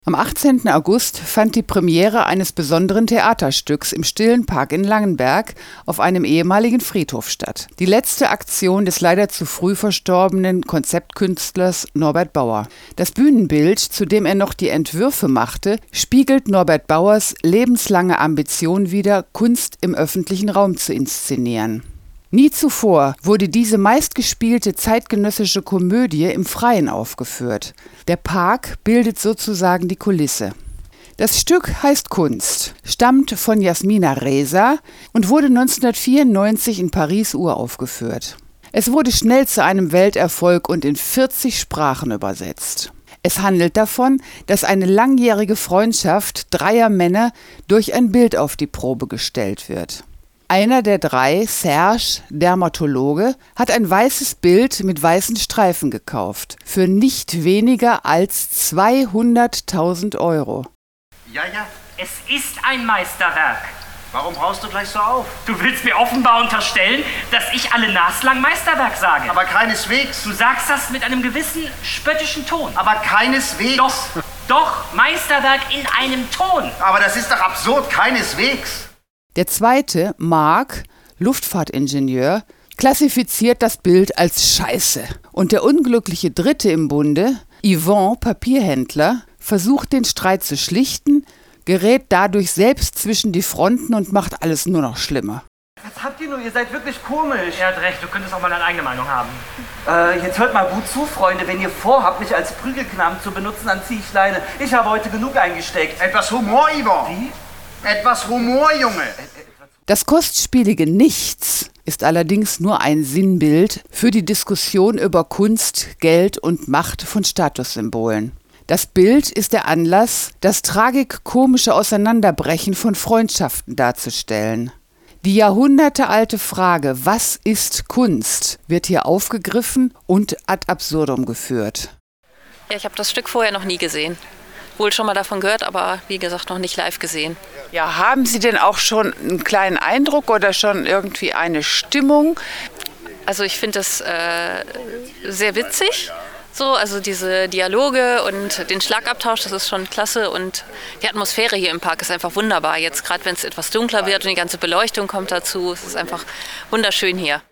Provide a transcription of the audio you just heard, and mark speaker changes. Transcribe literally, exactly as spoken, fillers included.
Speaker 1: Am achtzehnten August fand die Premiere eines besonderen Theaterstücks im Stillen Park in Langenberg auf einem ehemaligen Friedhof statt. Die letzte Aktion des leider zu früh verstorbenen Konzeptkünstlers Norbert Bauer. Das Bühnenbild, zu dem er noch die Entwürfe machte, spiegelt Norbert Bauers lebenslange Ambition wider, Kunst im öffentlichen Raum zu inszenieren. Nie zuvor wurde diese meistgespielte zeitgenössische Komödie im Freien aufgeführt. Der Park bildet sozusagen die Kulisse. Das Stück heißt Kunst, stammt von Jasmina Reza und wurde neunzehnhundertvierundneunzig in Paris uraufgeführt. Es wurde schnell zu einem Welterfolg und in vierzig Sprachen übersetzt. Es handelt davon, dass eine langjährige Freundschaft dreier Männer durch ein Bild auf die Probe gestellt wird. Einer der drei, Serge, Dermatologe, hat ein weißes Bild mit weißen Streifen gekauft. Für nicht weniger als zweihunderttausend Euro.
Speaker 2: Ja, ja.
Speaker 3: Es ist ein Meisterwerk.
Speaker 2: Warum brauchst du gleich so auf?
Speaker 3: Du willst mir offenbar unterstellen, dass ich alle naslang Meisterwerk sage.
Speaker 2: Aber keineswegs.
Speaker 3: Du sagst das mit einem gewissen spöttischen Ton.
Speaker 2: Aber keineswegs.
Speaker 3: Doch, doch, Meisterwerk in einem Ton.
Speaker 2: Aber das ist doch absurd, keineswegs.
Speaker 1: Der zweite, Marc, Luftfahrtingenieur, klassifiziert das Bild als Scheiße. Und der unglückliche Dritte im Bunde, Yvon, Papierhändler, versucht den Streit zu schlichten, gerät dadurch selbst zwischen die Fronten und macht alles nur noch schlimmer.
Speaker 4: Was habt ihr nur? Ihr seid wirklich komisch.
Speaker 3: Er hat recht, du könntest auch mal deine eigene Meinung haben.
Speaker 4: Äh, jetzt hört mal gut zu, Freunde. Wenn ihr vorhabt, mich als Prügelknaben zu benutzen, dann zieh ich Leine. Ich habe heute genug eingesteckt.
Speaker 2: Etwas Humor, Yvon.
Speaker 4: Wie?
Speaker 2: Etwas Humor, Junge.
Speaker 1: Das kostspielige Nichts ist allerdings nur ein Sinnbild für die Diskussion über Kunst, Geld und Macht von Statussymbolen. Das Bild ist der Anlass, das tragikomische Auseinanderbrechen von Freundschaften darzustellen. Die jahrhundertealte Frage, was ist Kunst, wird hier aufgegriffen und ad absurdum geführt.
Speaker 5: Ja, ich habe das Stück vorher noch nie gesehen. Wohl schon mal davon gehört, aber wie gesagt noch nicht live gesehen.
Speaker 1: Ja, haben Sie denn auch schon einen kleinen Eindruck oder schon irgendwie eine Stimmung?
Speaker 5: Also ich finde es äh, sehr witzig, so, also diese Dialoge und den Schlagabtausch, das ist schon klasse und die Atmosphäre hier im Park ist einfach wunderbar. Jetzt gerade wenn es etwas dunkler wird und die ganze Beleuchtung kommt dazu, es ist einfach wunderschön hier.